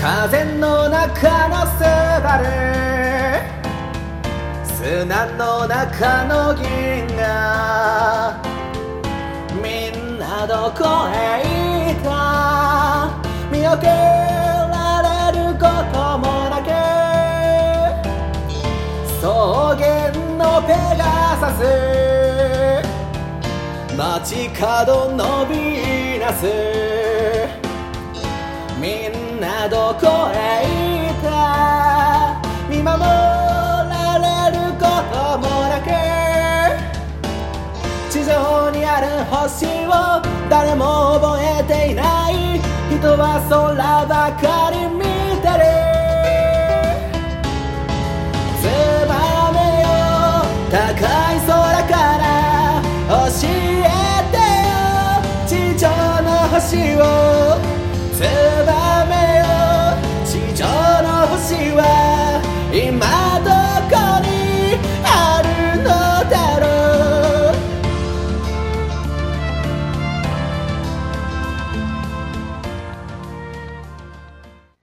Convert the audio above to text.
風の中のスバル、砂の中の銀河、みんなどこへ行った、見分けられることもなく、草原のペガサス、街角のヴィーナス、みんなどこへ行った、見守られることもなく、地上にある星を誰も覚えていない、人は空ばかり